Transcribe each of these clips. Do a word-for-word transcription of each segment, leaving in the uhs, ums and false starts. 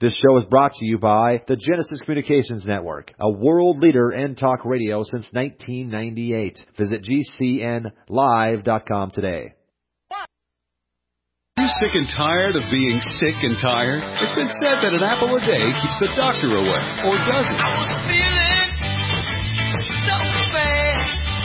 This show is brought to you by the Genesis Communications Network, a world leader in talk radio since nineteen ninety-eight. Visit G C N live dot com today. Are you sick and tired of being sick and tired? It's been said that an apple a day keeps the doctor away, or does it? I was feeling so bad.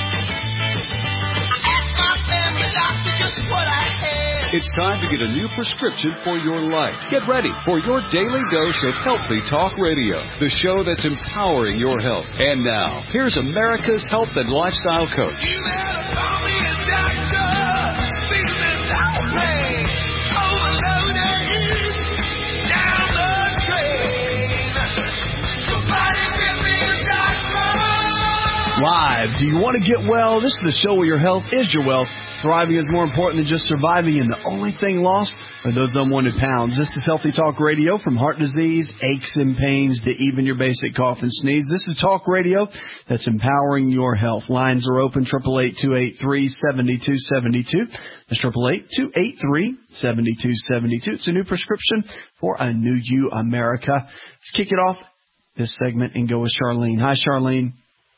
I asked my family doctor just what I had. It's time to get a new prescription for your life. Get ready for your daily dose of Healthy Talk Radio, the show that's empowering your health. And now, here's America's health and lifestyle coach. You better call me a doctor. Feeling down pain. Overloaded. Down the drain. Somebody give me a doctor. Live. Do you want to get well? This is the show where your health is your wealth. Thriving is more important than just surviving, and the only thing lost are those unwanted pounds. This is Healthy Talk Radio, from heart disease, aches and pains, to even your basic cough and sneeze. This is talk radio that's empowering your health. Lines are open, eight eight eight, two eight three, seven two seven two. That's eight eight eight, two eight three, seven two seven two. It's a new prescription for a new you, America. Let's kick it off, this segment, and go with Charlene. Hi, Charlene.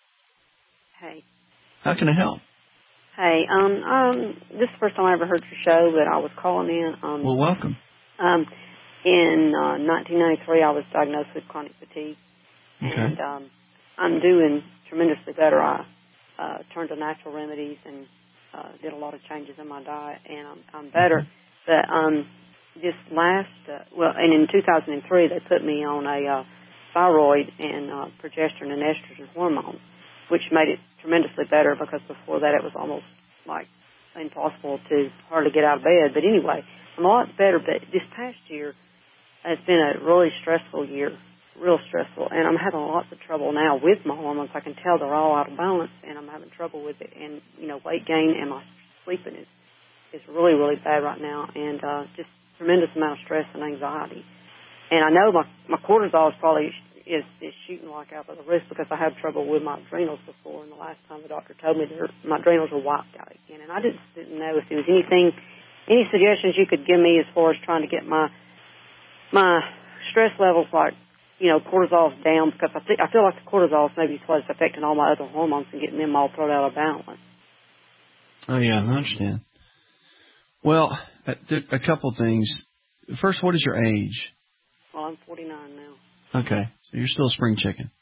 Hey. How can I help? Hey, um, um, this is the first time I ever heard your show, but I was calling in. Um, well, welcome. Um, in uh, nineteen ninety-three, I was diagnosed with chronic fatigue, okay. and um, I'm doing tremendously better. I uh, turned to natural remedies and uh, did a lot of changes in my diet, and I'm, I'm better. Mm-hmm. But um, this last, uh, well, and in two thousand three, they put me on a uh, thyroid and uh, progesterone and estrogen hormones, which made it tremendously better, because before that it was almost like impossible to hardly get out of bed. But anyway, I'm a lot better. But this past year has been a really stressful year, real stressful, and I'm having lots of trouble now with my hormones. I can tell they're all out of balance, and I'm having trouble with it. And, you know, weight gain and my sleeping is, is really, really bad right now, and uh, just tremendous amount of stress and anxiety. And I know my, my cortisol is probably is, is shooting like out of the wrist, because I had trouble with my adrenals before, and the last time the doctor told me that my adrenals were wiped out again. And I just didn't know if there was anything, any suggestions you could give me as far as trying to get my my stress levels, like, you know, cortisol's down, because I, th- I feel like the cortisol is maybe what's affecting all my other hormones and getting them all thrown out of balance. Oh, yeah, I understand. Well, a couple things. First, what is your age? Well, I'm forty-nine now. Okay, so you're still a spring chicken.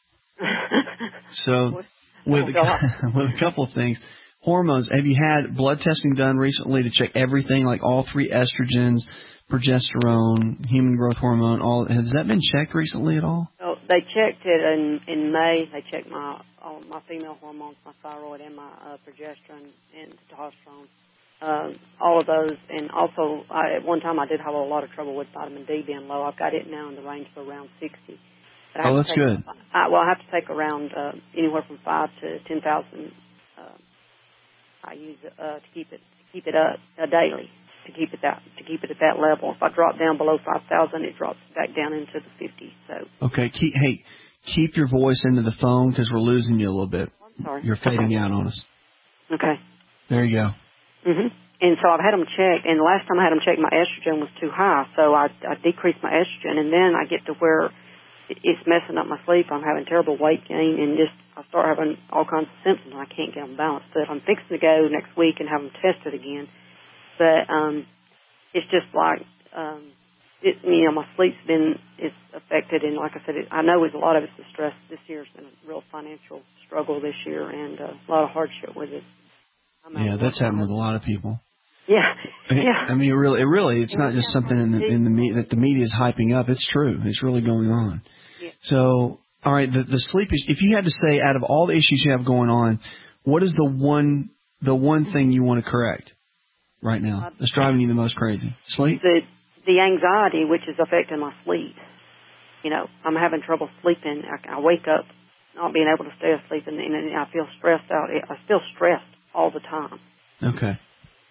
So with a, with a couple of things, hormones, have you had blood testing done recently to check everything, like all three estrogens, progesterone, human growth hormone, all? Has that been checked recently at all? Oh, they checked it in, in May. They checked my all, my female hormones, my thyroid, and my uh, progesterone and testosterone. Uh, all of those, and also I, at one time I did have a lot of trouble with vitamin D being low. I've got it now in the range of around sixty. But I oh, that's take, good. I, well, I have to take around uh, anywhere from five to ten thousand. Uh, I use uh, to keep it to keep it up uh, daily to keep it that to keep it at that level. If I drop down below five thousand, it drops back down into the fifties. So okay, keep, hey, keep your voice into the phone, because we're losing you a little bit. I'm sorry, you're fading out on us. Okay. There you go. Mhm. And so I've had them checked, and the last time I had them checked, my estrogen was too high, so I, I decreased my estrogen, and then I get to where it's messing up my sleep. I'm having terrible weight gain, and just I start having all kinds of symptoms, and I can't get them balanced. But I'm fixing to go next week and have them tested again. But um, it's just like, um, it, you know, my sleep's been is affected, and like I said, it, I know it's a lot of it's the stress. This year's been a real financial struggle this year, and uh, a lot of hardship with it. Yeah, that's happened with a lot of people. Yeah, yeah. I mean, it really, it really, it's not just something in the, in the me- that the media is hyping up. It's true. It's really going on. Yeah. So, all right, the, the sleep is. If you had to say, out of all the issues you have going on, what is the one, the one thing you want to correct right now that's driving you the most crazy? Sleep. The the anxiety, which is affecting my sleep. You know, I'm having trouble sleeping. I, I wake up not being able to stay asleep, and, and I feel stressed out. I feel stressed all the time. Okay.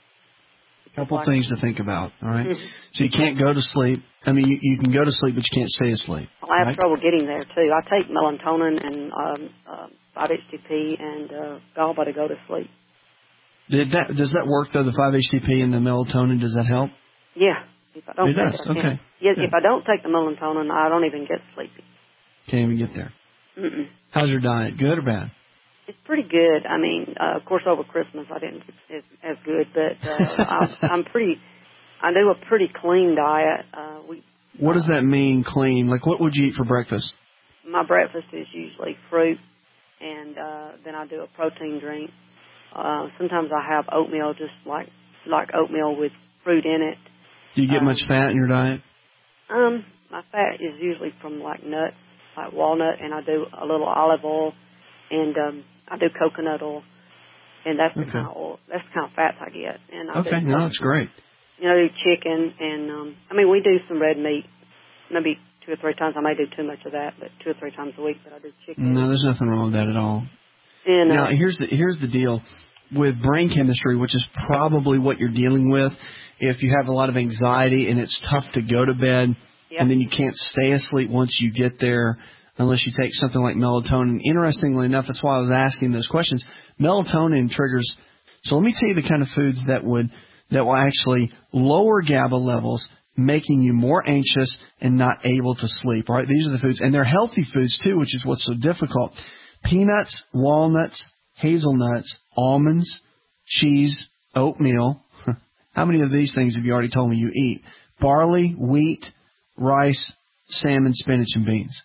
A couple things to think about, all right? Mm-hmm. So you can't go to sleep. I mean, you, you can go to sleep, but you can't stay asleep. Well, I have right? trouble getting there, too. I take melatonin and um, uh, five H T P and uh, GABA to go to sleep. Did that, does that work, though, the five H T P and the melatonin? Does that help? Yeah, If I don't it take does. it, I can't. Okay. Yes, Good. if I don't take the melatonin, I don't even get sleepy. Can't even get there. Mm-mm. How's your diet? Good or bad? It's pretty good. I mean, uh, of course, over Christmas I didn't get as, as good, but uh, I'm, I'm pretty. I do a pretty clean diet. Uh, we. What uh, does that mean, clean? Like, what would you eat for breakfast? My breakfast is usually fruit, and uh, then I do a protein drink. Uh, sometimes I have oatmeal, just like like oatmeal with fruit in it. Do you get um, much fat in your diet? Um, my fat is usually from like nuts, like walnut, and I do a little olive oil, and um, I do coconut oil, and that's the Okay. kind of oil, that's the kind of fats I get. And I Okay, do, no, that's great. You know, I do chicken, and um, I mean we do some red meat, maybe two or three times. I may do too much of that, but two or three times a week. But I do chicken. No, there's nothing wrong with that at all. And, uh, now, here's the here's the deal. With brain chemistry, which is probably what you're dealing with, if you have a lot of anxiety and it's tough to go to bed, yeah. and then you can't stay asleep once you get there unless you take something like melatonin. Interestingly enough, that's why I was asking those questions. Melatonin triggers. So let me tell you the kind of foods that would that will actually lower GABA levels, making you more anxious and not able to sleep. Right? These are the foods, and they're healthy foods too, which is what's so difficult. Peanuts, walnuts, hazelnuts, almonds, cheese, oatmeal. How many of these things have you already told me you eat? Barley, wheat, rice, salmon, spinach, and beans.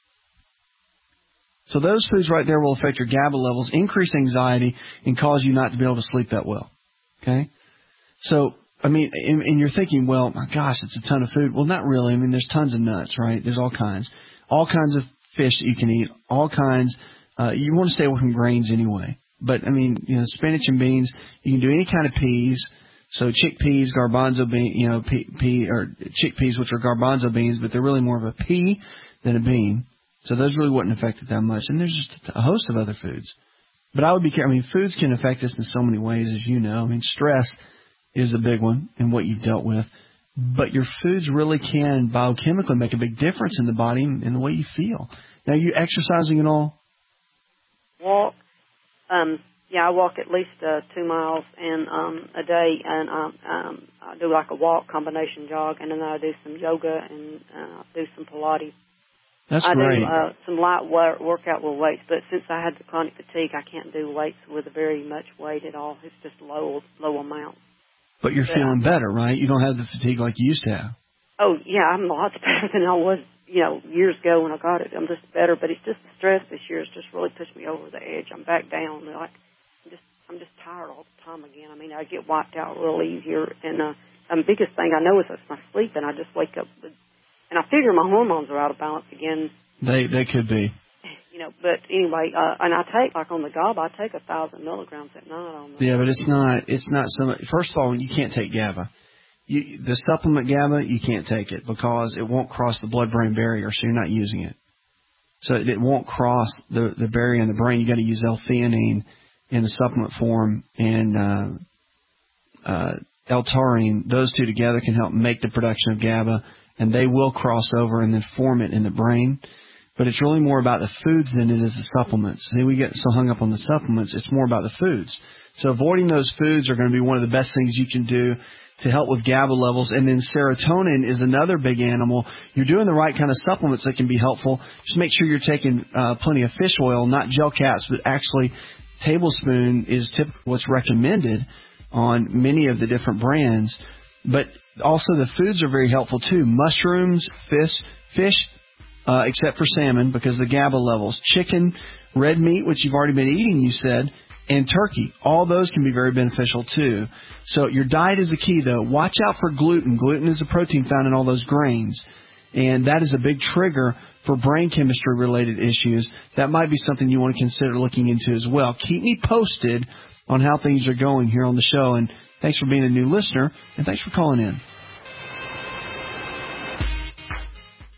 So those foods right there will affect your GABA levels, increase anxiety, and cause you not to be able to sleep that well. Okay? So, I mean, and, and you're thinking, well, my gosh, it's a ton of food. Well, not really. I mean, there's tons of nuts, right? There's all kinds. All kinds of fish that you can eat. All kinds. Uh, you want to stay away from grains anyway. But, I mean, you know, spinach and beans, you can do any kind of peas. So chickpeas, garbanzo bean, you know, pea, pea or chickpeas, which are garbanzo beans, but they're really more of a pea than a bean. So those really wouldn't affect it that much. And there's just a host of other foods. But I would be careful. I mean, foods can affect us in so many ways, as you know. I mean, stress is a big one in what you've dealt with. But your foods really can biochemically make a big difference in the body and the way you feel. Now, are you exercising at all? Walk. Um, yeah, I walk at least uh, two miles and um, a day, and um, um, I do like a walk combination jog, and then I do some yoga and uh, do some Pilates. That's I great. do uh, some light work, workout with weights, but since I had the chronic fatigue, I can't do weights with very much weight at all. It's just low, low amount. But you're but, feeling better, right? You don't have the fatigue like you used to have. Oh, yeah, I'm lots better than I was, you know, years ago when I got it. I'm just better, but it's just the stress this year has just really pushed me over the edge. I'm back down. Like, I'm just, I'm just tired all the time again. I mean, I get wiped out real easier, and uh, the biggest thing I know is it's my sleep, and I just wake up with, and I figure my hormones are out of balance again. They they could be. You know, but anyway, uh, and I take, like on the GABA, I take a thousand milligrams at night on the. Yeah, but it's not, it's not so much. First of all, you can't take GABA. You, the supplement GABA, you can't take it because it won't cross the blood-brain barrier, so you're not using it. So it, it won't cross the, the barrier in the brain. You got to use L-theanine in the supplement form, and uh, uh, L-taurine. Those two together can help make the production of GABA, and they will cross over and then form it in the brain. But it's really more about the foods than it is the supplements. See, we get so hung up on the supplements, it's more about the foods. So avoiding those foods are going to be one of the best things you can do to help with GABA levels. And then serotonin is another big animal. You're doing the right kind of supplements that can be helpful. Just make sure you're taking uh, plenty of fish oil, not gel caps, but actually tablespoon is typically what's recommended on many of the different brands. But also the foods are very helpful too. Mushrooms, fish, fish, Uh, except for salmon because of the GABA levels. Chicken, red meat, which you've already been eating, you said, and turkey. All those can be very beneficial too. So your diet is the key, though. Watch out for gluten. Gluten is a protein found in all those grains, and that is a big trigger for brain chemistry-related issues. That might be something you want to consider looking into as well. Keep me posted on how things are going here on the show, and thanks for being a new listener, and thanks for calling in.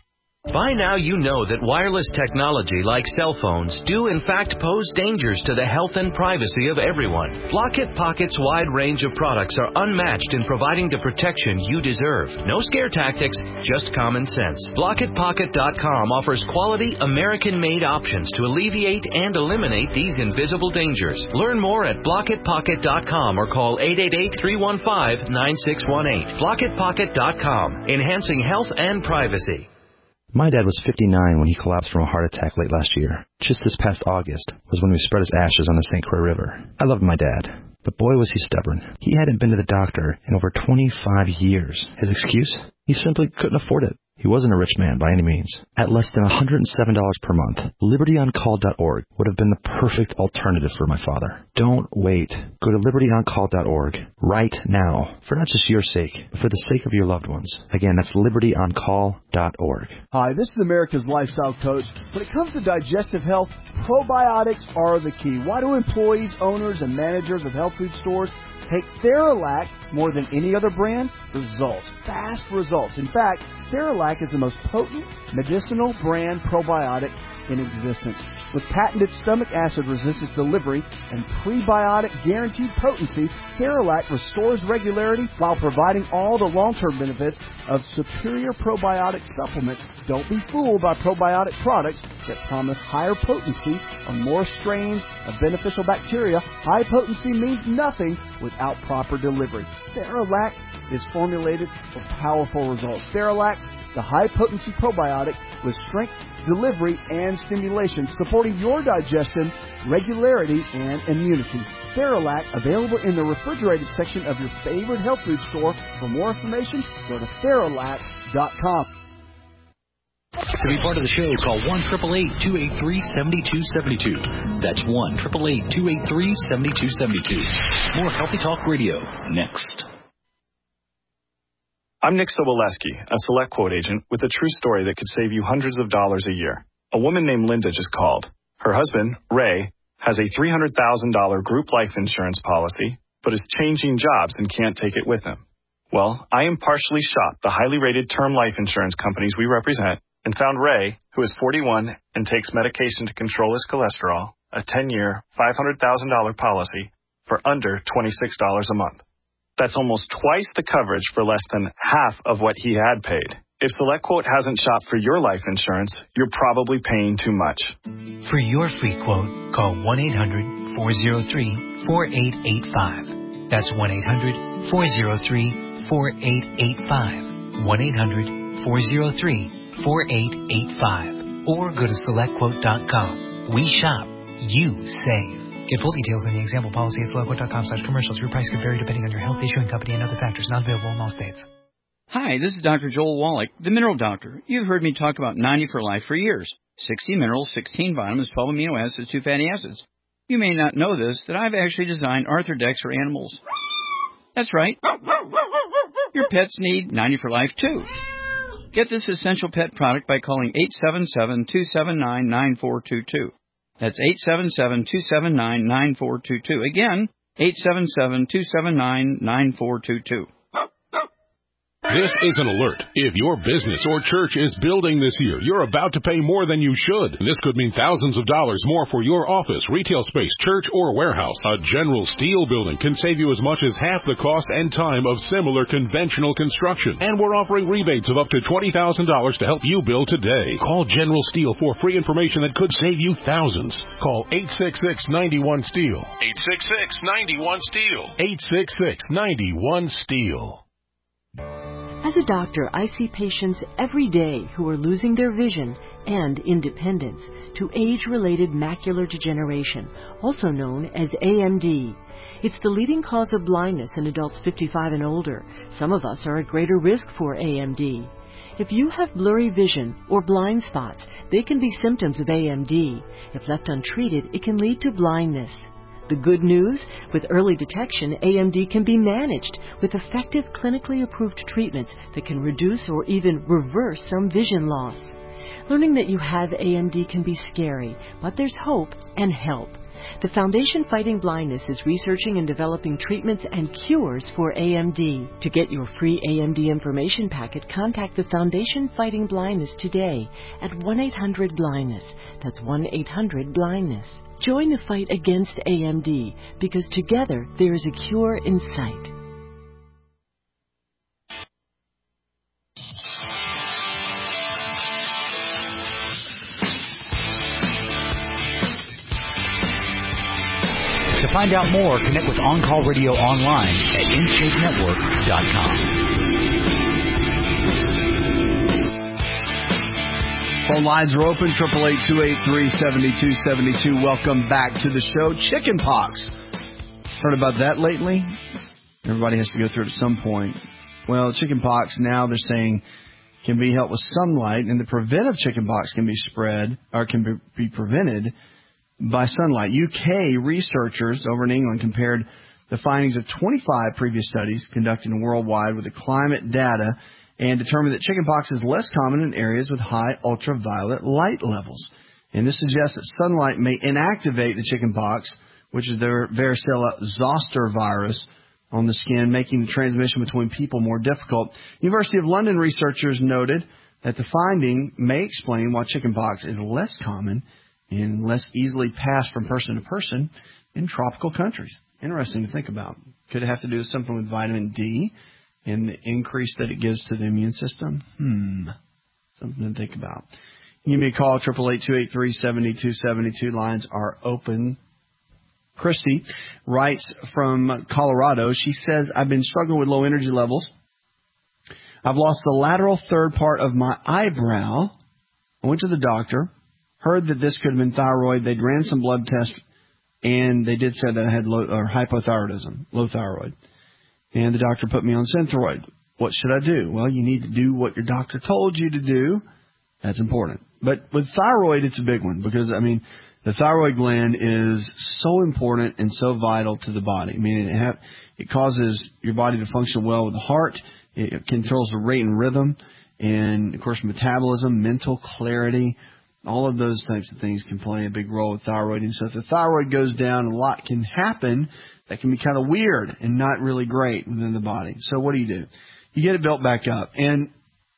By now you know that wireless technology like cell phones do in fact pose dangers to the health and privacy of everyone. Blockit Pocket's wide range of products are unmatched in providing the protection you deserve. No scare tactics, just common sense. Blockit Pocket dot com offers quality American-made options to alleviate and eliminate these invisible dangers. Learn more at Blockit Pocket dot com or call eight eight eight, three one five, nine six one eight. Blockit Pocket dot com, enhancing health and privacy. My dad was fifty-nine when he collapsed from a heart attack late last year. Just this past August was when we spread his ashes on the Saint Croix River. I loved my dad, but boy was he stubborn. He hadn't been to the doctor in over twenty-five years. His excuse? He simply couldn't afford it. He wasn't a rich man by any means. At less than one hundred seven dollars per month, Liberty On Call dot org would have been the perfect alternative for my father. Don't wait. Go to Liberty On Call dot org right now, for not just your sake, but for the sake of your loved ones. Again, that's Liberty On Call dot org. Hi, this is America's Lifestyle Coach. When it comes to digestive health, probiotics are the key. Why do employees, owners, and managers of health food stores take Theralac more than any other brand? Results. Fast results. In fact, Theralac is the most potent medicinal brand probiotic in existence. With patented stomach acid resistance delivery and prebiotic guaranteed potency, Theralac restores regularity while providing all the long-term benefits of superior probiotic supplements. Don't be fooled by probiotic products that promise higher potency on more strains of beneficial bacteria. High potency means nothing without proper delivery. Theralac is formulated for powerful results. Theralac, the high-potency probiotic with strength, delivery, and stimulation, supporting your digestion, regularity, and immunity. Theralac, available in the refrigerated section of your favorite health food store. For more information, go to Theralac dot com. To be part of the show, call one eight eight eight, two eight three, seven two seven two. That's one eight eight eight, two eight three, seven two seven two. More Healthy Talk Radio next. I'm Nick Soboleski, a Select Quote agent with a true story that could save you hundreds of dollars a year. A woman named Linda just called. Her husband, Ray, has a three hundred thousand dollars group life insurance policy, but is changing jobs and can't take it with him. Well, I impartially shopped the highly rated term life insurance companies we represent and found Ray, who is forty-one and takes medication to control his cholesterol, a ten-year, five hundred thousand dollars policy for under twenty-six dollars a month. That's almost twice the coverage for less than half of what he had paid. If SelectQuote hasn't shopped for your life insurance, you're probably paying too much. For your free quote, call one eight hundred, four oh three, four eight eight five. That's one eight hundred, four oh three, four eight eight five. one eight hundred, four oh three, four eight eight five. Or go to select quote dot com. We shop, you save. Get full details on the example policy at select quote dot com slash commercials. Your price can vary depending on your health, issuing company, and other factors. Not available in all states. Hi, this is Doctor Joel Wallach, the Mineral Doctor. You've heard me talk about ninety for Life for years. sixty minerals, sixteen vitamins, twelve amino acids, two fatty acids. You may not know this, that I've actually designed Arthrodex for animals. That's right. Your pets need ninety for Life, too. Get this essential pet product by calling eight seven seven, two seven nine, nine four two two. That's eight seven seven, two seven nine, nine four two two. Again, eight seven seven, two seven nine, nine four two two. This is an alert. If your business or church is building this year, you're about to pay more than you should. This could mean thousands of dollars more for your office, retail space, church, or warehouse. A General Steel building can save you as much as half the cost and time of similar conventional construction. And we're offering rebates of up to twenty thousand dollars to help you build today. Call General Steel for free information that could save you thousands. Call eight six six, nine one, STEEL. eight six six, nine one, STEEL. eight six six, nine one, STEEL. As a doctor, I see patients every day who are losing their vision and independence to age-related macular degeneration, also known as A M D. It's the leading cause of blindness in adults fifty-five and older. Some of us are at greater risk for A M D. If you have blurry vision or blind spots, they can be symptoms of A M D. If left untreated, it can lead to blindness. The good news, with early detection, A M D can be managed with effective clinically approved treatments that can reduce or even reverse some vision loss. Learning that you have A M D can be scary, but there's hope and help. The Foundation Fighting Blindness is researching and developing treatments and cures for A M D. To get your free A M D information packet, contact the Foundation Fighting Blindness today at one eight hundred blindness. That's one eight hundred blindness. Join the fight against A M D, because together there is a cure in sight. To find out more, connect with On Call Radio online at in shape network dot com. Phone lines are open, eight eight eight, two eight three, seven two seven two. Welcome back to the show. Chicken pox. Heard about that lately? Everybody has to go through it at some point. Well, chicken pox now they're saying can be helped with sunlight, and the preventive chicken pox can be spread or can be, be prevented by sunlight. U K researchers over in England compared the findings of twenty-five previous studies conducted worldwide with the climate data and determined that chickenpox is less common in areas with high ultraviolet light levels. And this suggests that sunlight may inactivate the chickenpox, which is the varicella zoster virus, on the skin, making the transmission between people more difficult. University of London researchers noted that the finding may explain why chickenpox is less common and less easily passed from person to person in tropical countries. Interesting to think about. Could it have to do with something with vitamin D and the increase that it gives to the immune system? Hmm. Something to think about. Give me a call, eight eight eight, two eight three, seven two seven two. Lines are open. Christy writes from Colorado. She says, I've been struggling with low energy levels. I've lost the lateral third part of my eyebrow. I went to the doctor. Heard that this could have been thyroid. They'd ran some blood tests, and they did say that I had low, or hypothyroidism, low thyroid. And the doctor put me on Synthroid. What should I do? Well, you need to do what your doctor told you to do. That's important. But with thyroid, it's a big one because, I mean, the thyroid gland is so important and so vital to the body. I mean, it, have, it causes your body to function well with the heart. It controls the rate and rhythm and, of course, metabolism, mental clarity. All of those types of things can play a big role with thyroid. And so if the thyroid goes down, a lot can happen that can be kind of weird and not really great within the body. So what do you do? You get it built back up. And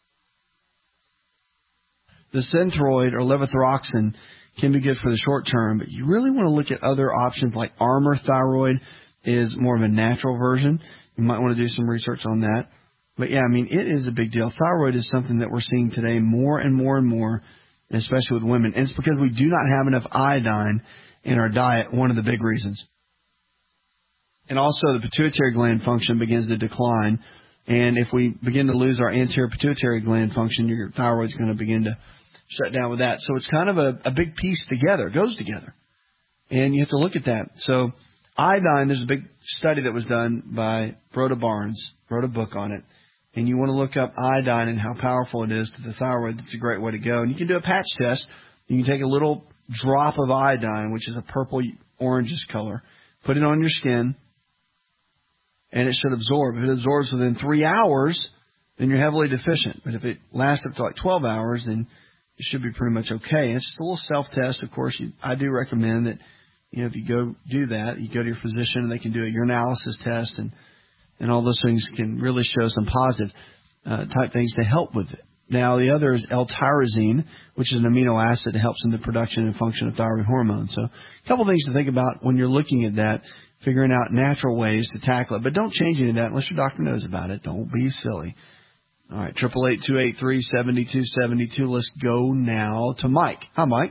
the Synthroid or levothyroxine can be good for the short term, but you really want to look at other options like Armour Thyroid is more of a natural version. You might want to do some research on that. But, yeah, I mean, it is a big deal. Thyroid is something that we're seeing today more and more and more, especially with women. And it's because we do not have enough iodine in our diet, one of the big reasons. And also the pituitary gland function begins to decline. And if we begin to lose our anterior pituitary gland function, your thyroid's going to begin to shut down with that. So it's kind of a, a big piece together. It goes together. And you have to look at that. So iodine, there's a big study that was done by Rhoda Barnes, wrote a book on it. And you want to look up iodine and how powerful it is to the thyroid. That's a great way to go. And you can do a patch test. You can take a little drop of iodine, which is a purple orangish color, put it on your skin, and it should absorb. If it absorbs within three hours, then you're heavily deficient. But if it lasts up to like twelve hours, then it should be pretty much okay. It's just a little self-test. Of course, you, I do recommend that, you know, if you go do that, you go to your physician and they can do a urinalysis test, and, and all those things can really show some positive uh, type things to help with it. Now, the other is L-tyrosine, which is an amino acid that helps in the production and function of thyroid hormone. So a couple things to think about when you're looking at that, figuring out natural ways to tackle it. But don't change any of that unless your doctor knows about it. Don't be silly. All right, eight eight eight, two eight three, seven two seven two. Let's go now to Mike. Hi, Mike.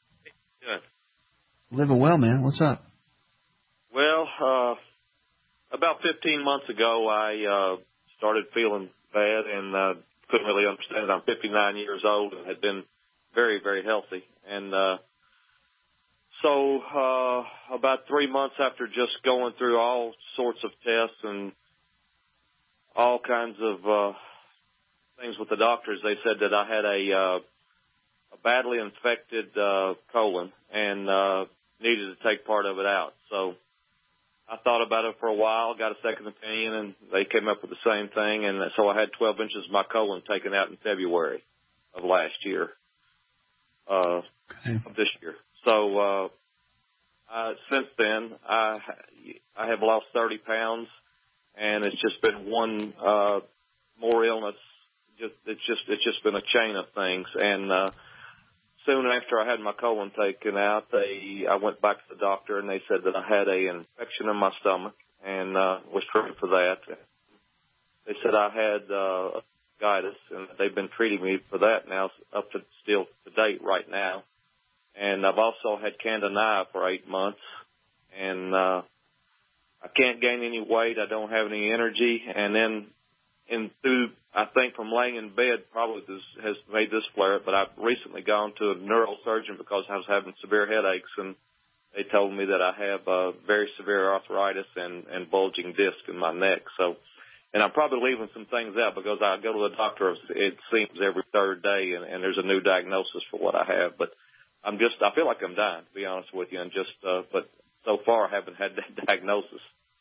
Good. Living well, man. What's up? Well, uh, about fifteen months ago, I uh, started feeling bad and uh, couldn't really understand it. I'm fifty-nine years old and had been very, very healthy. And uh, so uh, about three months after just going through all sorts of tests and all kinds of uh, things with the doctors, they said that I had a, uh, a badly infected uh, colon and uh, needed to take part of it out. So I thought about it for a while, got a second opinion, and they came up with the same thing. And so I had twelve inches of my colon taken out in February of last year, uh, okay. of this year. So uh, uh, since then, I I have lost thirty pounds, and it's just been one uh, more illness. Just it's just it's just been a chain of things. And uh, soon after I had my colon taken out, they I went back to the doctor, and they said that I had a infection in my stomach, and uh, was treated for that. They said I had uh, gastritis, and they've been treating me for that now up to still to date right now. And I've also had Candida for eight months, and uh, I can't gain any weight. I don't have any energy, and then in through I think from laying in bed probably this has made this flare. But I've recently gone to a neurosurgeon because I was having severe headaches, and they told me that I have uh, very severe arthritis and, and bulging disc in my neck. So, and I'm probably leaving some things out because I go to the doctor, it seems, every third day, and, and there's a new diagnosis for what I have. But I'm just, I feel like I'm dying, to be honest with you, and just, uh, but so far I haven't had that diagnosis.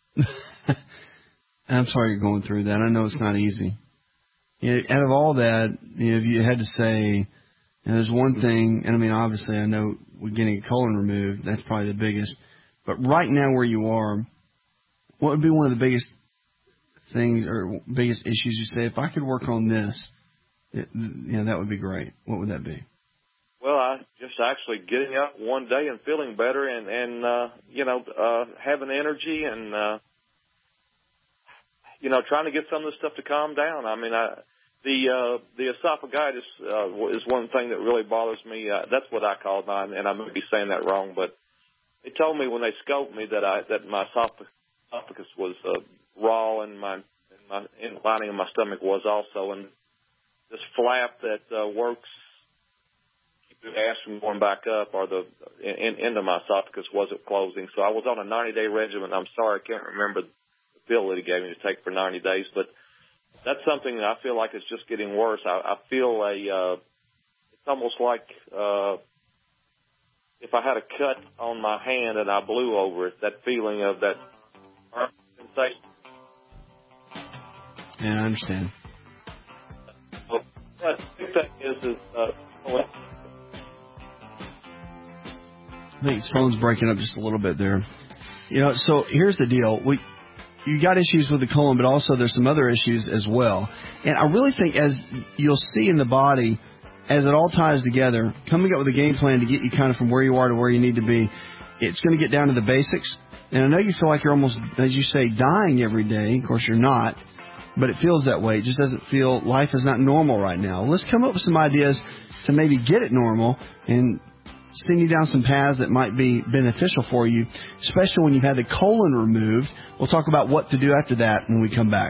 I'm sorry you're going through that. I know it's not easy. You know, out of all that, you know, if you had to say, you know, there's one thing, and I mean, obviously I know with getting a colon removed, that's probably the biggest, but right now where you are, what would be one of the biggest things or biggest issues you say, if I could work on this, it, you know, that would be great? What would that be? Well, I just actually getting up one day and feeling better, and and uh, you know uh, having energy, and uh, you know trying to get some of this stuff to calm down. I mean, I, the uh, the esophagitis uh, is one thing that really bothers me. Uh, that's what I call mine, and I may be saying that wrong, but they told me when they scoped me that I that my esophagus was uh, raw, and my and my in lining of my stomach was also, and this flap that uh, works. The gas from going back up or the in, into my esophagus wasn't closing. So I was on a ninety-day regimen. I'm sorry, I can't remember the pill that he gave me to take for ninety days, but that's something that I feel like is just getting worse. I, I feel a, uh, it's almost like uh, if I had a cut on my hand and I blew over it, that feeling of that sensation. Yeah, I understand. So, but the big thing is, is uh, I think his phone's breaking up just a little bit there. You know, so here's the deal. We, you got issues with the colon, but also there's some other issues as well. And I really think, as you'll see in the body, as it all ties together, coming up with a game plan to get you kind of from where you are to where you need to be, it's going to get down to the basics. And I know you feel like you're almost, as you say, dying every day. Of course, you're not. But it feels that way. It just doesn't feel, life is not normal right now. Let's come up with some ideas to maybe get it normal and send you down some paths that might be beneficial for you, especially when you've had the colon removed. We'll talk about what to do after that when we come back.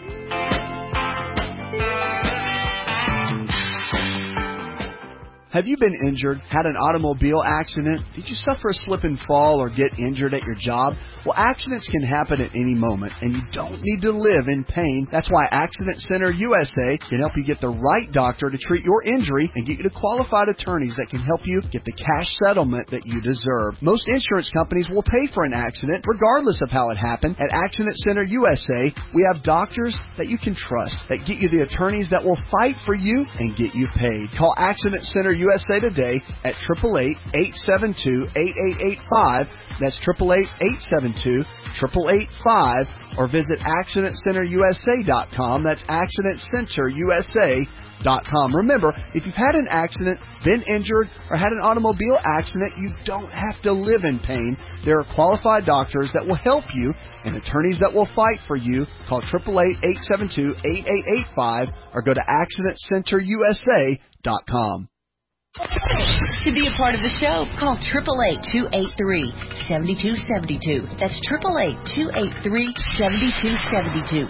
Have you been injured, had an automobile accident? Did you suffer a slip and fall or get injured at your job? Well, accidents can happen at any moment, and you don't need to live in pain. That's why Accident Center U S A can help you get the right doctor to treat your injury and get you to qualified attorneys that can help you get the cash settlement that you deserve. Most insurance companies will pay for an accident regardless of how it happened. At Accident Center U S A, we have doctors that you can trust, that get you the attorneys that will fight for you and get you paid. Call Accident Center U S A today at eight eight eight, eight seven two, eight eight eight five. That's eight eight eight, eight seven two, eight eight eight five, or visit accident center u s a dot com. That's accident center u s a dot com. Remember, if you've had an accident, been injured, or had an automobile accident, you don't have to live in pain. There are qualified doctors that will help you and attorneys that will fight for you. Call eight eight eight, eight seven two, eight eight eight five or go to accident center u s a dot com. To be a part of the show, call eight eight eight, two eight three, seven two seven two. That's eight eight eight, two eight three, seven two seven two.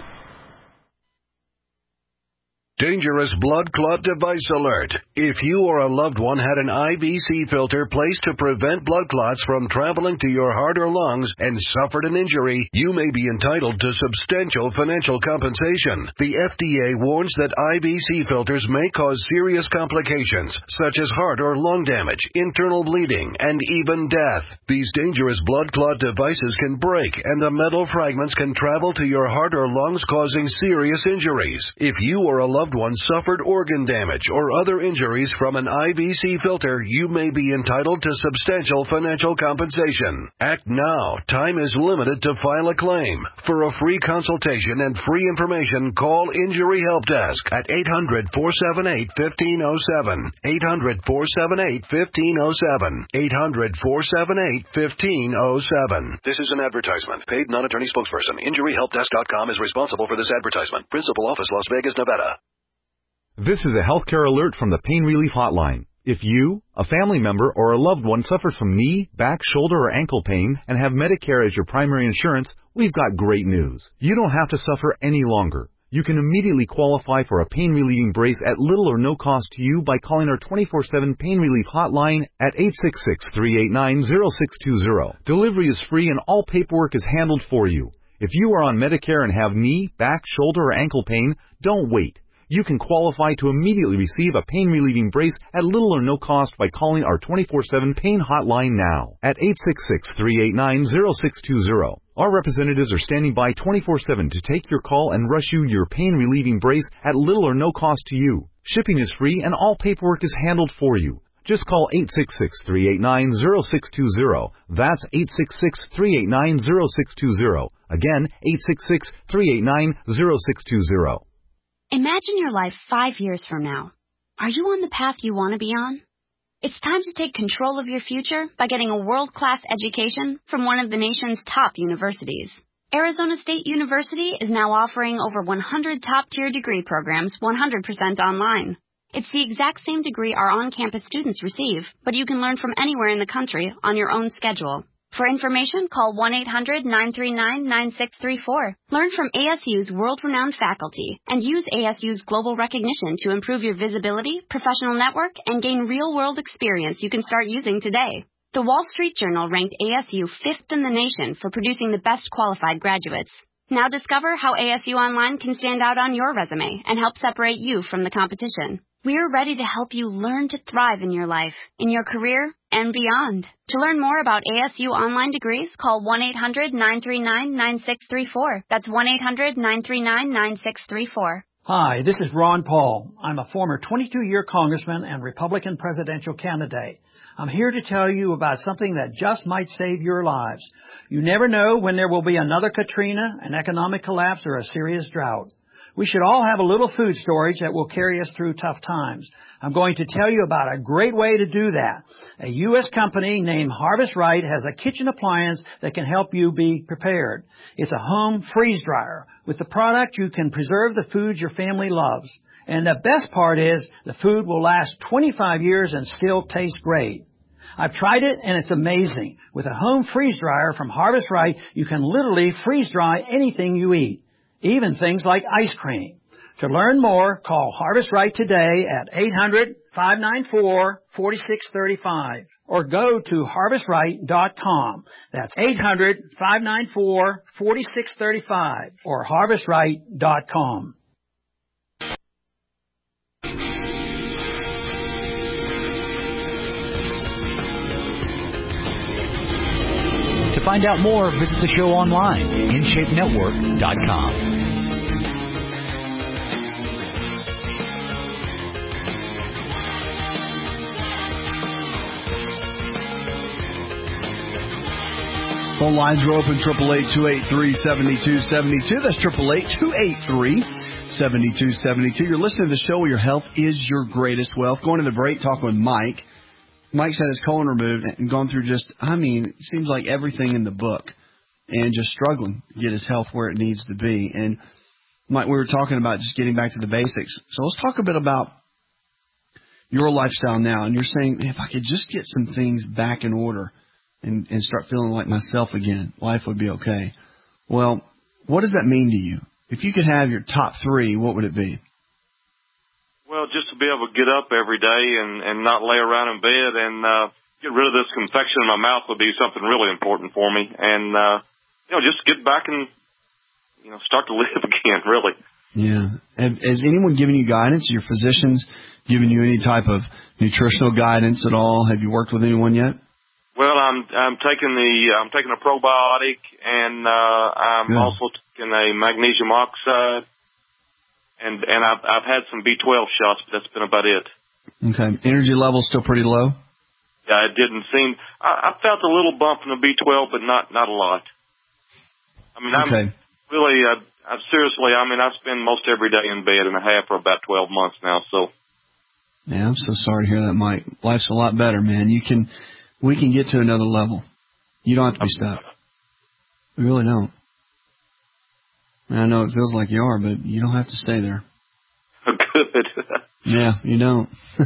Dangerous blood clot device alert. If you or a loved one had an I V C filter placed to prevent blood clots from traveling to your heart or lungs and suffered an injury, you may be entitled to substantial financial compensation. The F D A warns that I V C filters may cause serious complications, such as heart or lung damage, internal bleeding, and even death. These dangerous blood clot devices can break, and the metal fragments can travel to your heart or lungs, causing serious injuries. If you or a loved loved one suffered organ damage or other injuries from an I V C filter, you may be entitled to substantial financial compensation. Act now. Time is limited to file a claim. For a free consultation and free information, call Injury Help Desk at eight hundred, four seven eight, one five zero seven. eight hundred, four seven eight, one five zero seven. eight hundred, four seven eight, one five zero seven. This is an advertisement. Paid non-attorney spokesperson. Injury Help Desk dot com is responsible for this advertisement. Principal office, Las Vegas, Nevada. This is a healthcare alert from the Pain Relief Hotline. If you, a family member, or a loved one suffers from knee, back, shoulder, or ankle pain and have Medicare as your primary insurance, we've got great news. You don't have to suffer any longer. You can immediately qualify for a pain-relieving brace at little or no cost to you by calling our twenty-four seven Pain Relief Hotline at eight six six, three eight nine, zero six two zero. Delivery is free and all paperwork is handled for you. If you are on Medicare and have knee, back, shoulder, or ankle pain, don't wait. You can qualify to immediately receive a pain-relieving brace at little or no cost by calling our twenty-four seven Pain Hotline now at eight six six, three eight nine, zero six two zero. Our representatives are standing by twenty-four seven to take your call and rush you your pain-relieving brace at little or no cost to you. Shipping is free and all paperwork is handled for you. Just call eight six six, three eight nine, zero six two zero. That's eight six six, three eight nine, zero six two zero. Again, eight six six, three eight nine, zero six two zero. Imagine your life five years from now. Are you on the path you want to be on? It's time to take control of your future by getting a world-class education from one of the nation's top universities. Arizona State University is now offering over one hundred top-tier degree programs one hundred percent online. It's the exact same degree our on-campus students receive, but you can learn from anywhere in the country on your own schedule. For information, call one eight hundred, nine three nine, nine six three four. Learn from A S U's world-renowned faculty and use A S U's global recognition to improve your visibility, professional network, and gain real-world experience you can start using today. The Wall Street Journal ranked A S U fifth in the nation for producing the best qualified graduates. Now discover how A S U Online can stand out on your resume and help separate you from the competition. We're ready to help you learn to thrive in your life, in your career, and beyond. To learn more about A S U online degrees, call one eight hundred, nine three nine, nine six three four. That's one eight hundred, nine three nine, nine six three four. Hi, this is Ron Paul. I'm a former twenty-two-year congressman and Republican presidential candidate. I'm here to tell you about something that just might save your lives. You never know when there will be another Katrina, an economic collapse, or a serious drought. We should all have a little food storage that will carry us through tough times. I'm going to tell you about a great way to do that. A U S company named Harvest Right has a kitchen appliance that can help you be prepared. It's a home freeze dryer. With the product, you can preserve the foods your family loves. And the best part is the food will last twenty-five years and still taste great. I've tried it and it's amazing. With a home freeze dryer from Harvest Right, you can literally freeze dry anything you eat, even things like ice cream. To learn more, call Harvest Right today at eight hundred, five nine four, four six three five or go to harvest right dot com. That's eight hundred, five nine four, four six three five or harvest right dot com. To find out more, visit the show online, in shape network dot com. Phone lines are open, eight eight eight, two eight three, seven two seven two. That's eight eight eight, two eight three, seven two seven two. You're listening to the show where your health is your greatest wealth. Going to the break, talking with Mike. Mike's had his colon removed and gone through just, I mean, it seems like everything in the book and just struggling to get his health where it needs to be. And Mike, we were talking about just getting back to the basics. So let's talk a bit about your lifestyle now. And you're saying, if I could just get some things back in order and, and start feeling like myself again, life would be okay. Well, what does that mean to you? If you could have your top three, what would it be? Well, just to be able to get up every day and, and not lay around in bed and uh, get rid of this confection in my mouth would be something really important for me. And, uh, you know, just get back and, you know, start to live again, really. Yeah. Have, has anyone given you guidance? Your physicians given you any type of nutritional guidance at all? Have you worked with anyone yet? Well, I'm I'm taking the I'm taking a probiotic, and uh, I'm Good. also taking a magnesium oxide. and and I've I've had some B twelve shots, but that's been about it. Okay. Energy level's still pretty low? Yeah, it didn't seem. I, I felt a little bump from the B twelve, but not not a lot. I mean, okay. I'm really, I, I seriously, I mean, I spend most every day in bed and a half for about twelve months now. So. Yeah, I'm so sorry to hear that, Mike. Life's a lot better, man. You can, we can get to another level. You don't have to be stuck. We really don't. I know it feels like you are, but you don't have to stay there. Good. Yeah, you don't.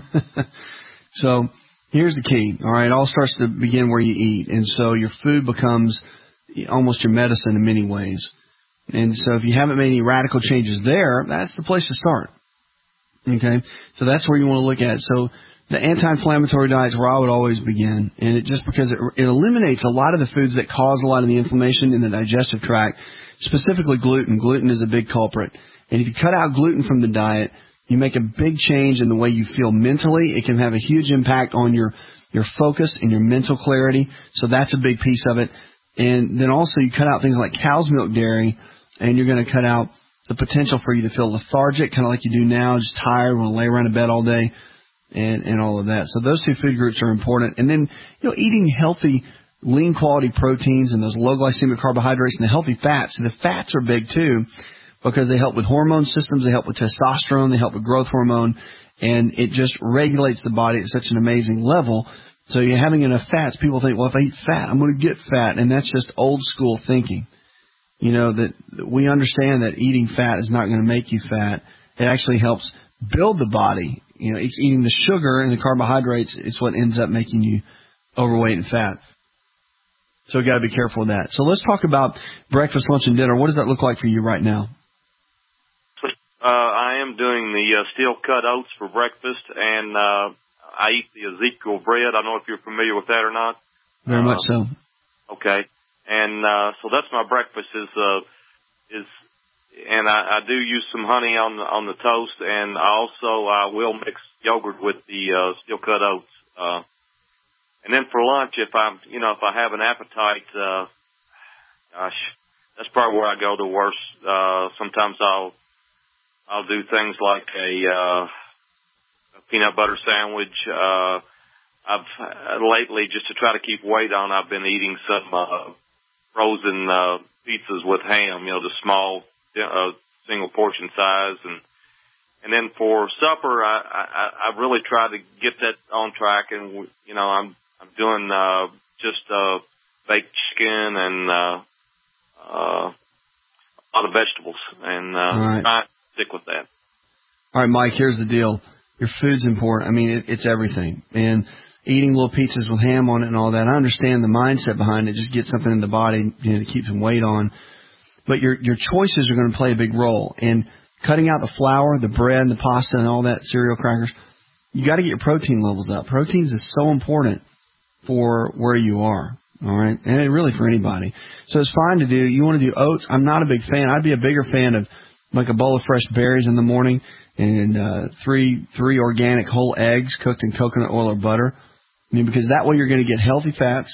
So here's the key. All right, it all starts to begin where you eat, and so your food becomes almost your medicine in many ways. And so if you haven't made any radical changes there, that's the place to start. Okay, so that's where you want to look at. So the anti-inflammatory diet is where I would always begin, and it just because it, it eliminates a lot of the foods that cause a lot of the inflammation in the digestive tract, specifically gluten. Gluten is a big culprit, and if you cut out gluten from the diet, you make a big change in the way you feel mentally. It can have a huge impact on your your focus and your mental clarity. So that's a big piece of it. And then also you cut out things like cow's milk dairy, and you're going to cut out the potential for you to feel lethargic, kind of like you do now, just tired, want to lay around in bed all day, and, and all of that. So those two food groups are important. And then, you know, eating healthy, lean quality proteins and those low glycemic carbohydrates and the healthy fats. And the fats are big too because they help with hormone systems, they help with testosterone, they help with growth hormone, and it just regulates the body at such an amazing level. So you're having enough fats, people think, well, if I eat fat, I'm going to get fat. And that's just old school thinking. You know, that we understand that eating fat is not going to make you fat. It actually helps build the body. You know, it's eating the sugar and the carbohydrates. It's what ends up making you overweight and fat. So we've got to be careful with that. So let's talk about breakfast, lunch, and dinner. What does that look like for you right now? Uh, I am doing the uh, steel-cut oats for breakfast, and uh, I eat the Ezekiel bread. I don't know if you're familiar with that or not. Very uh, much so. Okay. And, uh, so that's my breakfast is, uh, is, and I, I do use some honey on the, on the toast, and I also, I will mix yogurt with the, uh, steel cut oats. Uh, and then for lunch, if I'm, you know, if I have an appetite, uh, gosh, that's probably where I go the worst. Uh, sometimes I'll, I'll do things like a, uh, a peanut butter sandwich. Uh, I've, uh, lately, just to try to keep weight on, I've been eating some, uh, frozen uh, pizzas with ham, you know, the small uh, single portion size, and and then for supper, I, I I really try to get that on track, and you know, I'm I'm doing uh, just uh, baked chicken and uh, uh, a lot of vegetables, and uh, right. try to stick with that. All right, Mike. Here's the deal: your food's important. I mean, it, it's everything, and eating little pizzas with ham on it and all that. I understand the mindset behind it. Just get something in the body, you know, to keep some weight on. But your your choices are going to play a big role. And cutting out the flour, the bread, and the pasta and all that, cereal, crackers, you got to get your protein levels up. Proteins is so important for where you are, all right? And really for anybody. So it's fine to do. You want to do oats. I'm not a big fan. I'd be a bigger fan of like a bowl of fresh berries in the morning and uh, three three organic whole eggs cooked in coconut oil or butter. I mean, because that way you're going to get healthy fats,